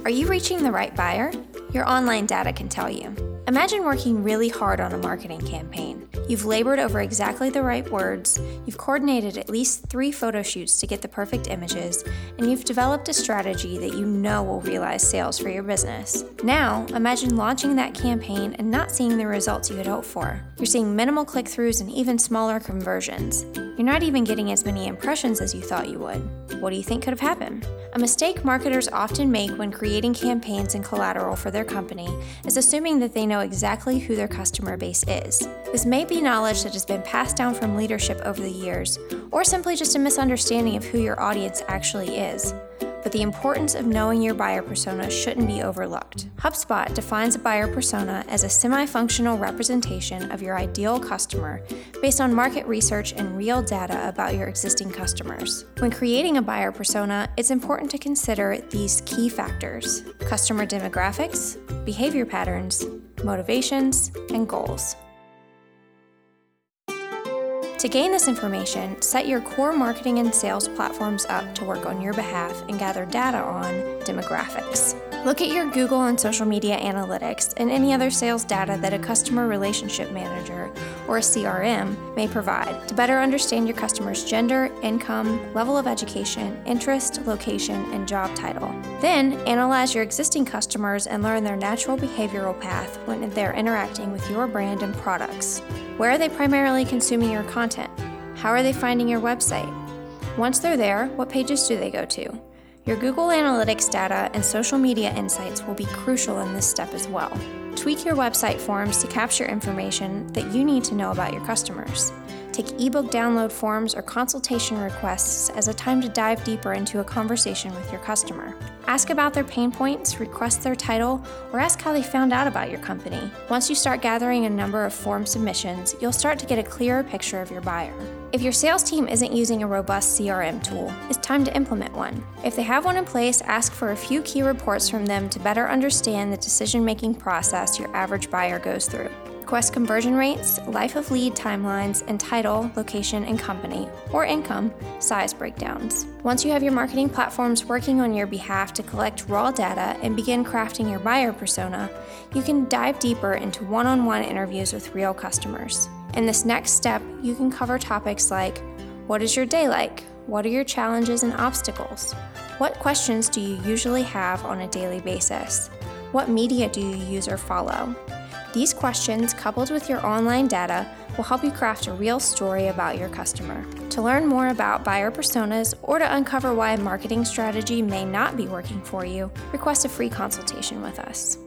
Are you reaching the right buyer? Your online data can tell you. Imagine working really hard on a marketing campaign. You've labored over exactly the right words, you've coordinated at least 3 photo shoots to get the perfect images, and you've developed a strategy that you know will realize sales for your business. Now, imagine launching that campaign and not seeing the results you had hoped for. You're seeing minimal click-throughs and even smaller conversions. You're not even getting as many impressions as you thought you would. What do you think could have happened? A mistake marketers often make when creating campaigns and collateral for their company is assuming that they know exactly who their customer base is. This may be knowledge that has been passed down from leadership over the years, or simply just a misunderstanding of who your audience actually is. But the importance of knowing your buyer persona shouldn't be overlooked. HubSpot defines a buyer persona as a semi-functional representation of your ideal customer based on market research and real data about your existing customers. When creating a buyer persona, it's important to consider these key factors: customer demographics, behavior patterns, motivations, and goals. To gain this information, set your core marketing and sales platforms up to work on your behalf and gather data on demographics. Look at your Google and social media analytics and any other sales data that a customer relationship manager or a CRM may provide to better understand your customer's gender, income, level of education, interest, location, and job title. Then, analyze your existing customers and learn their natural behavioral path when they're interacting with your brand and products. Where are they primarily consuming your content? How are they finding your website? Once they're there, what pages do they go to? Your Google Analytics data and social media insights will be crucial in this step as well. Tweak your website forms to capture information that you need to know about your customers. Take ebook download forms or consultation requests as a time to dive deeper into a conversation with your customer. Ask about their pain points, request their title, or ask how they found out about your company. Once you start gathering a number of form submissions, you'll start to get a clearer picture of your buyer. If your sales team isn't using a robust CRM tool, it's time to implement one. If they have one in place, ask for a few key reports from them to better understand the decision-making process your average buyer goes through. Request conversion rates, life of lead timelines, and title, location, and company, or income, size breakdowns. Once you have your marketing platforms working on your behalf to collect raw data and begin crafting your buyer persona, you can dive deeper into one-on-one interviews with real customers. In this next step, you can cover topics like, what is your day like? What are your challenges and obstacles? What questions do you usually have on a daily basis? What media do you use or follow? These questions, coupled with your online data, will help you craft a real story about your customer. To learn more about buyer personas or to uncover why a marketing strategy may not be working for you, request a free consultation with us.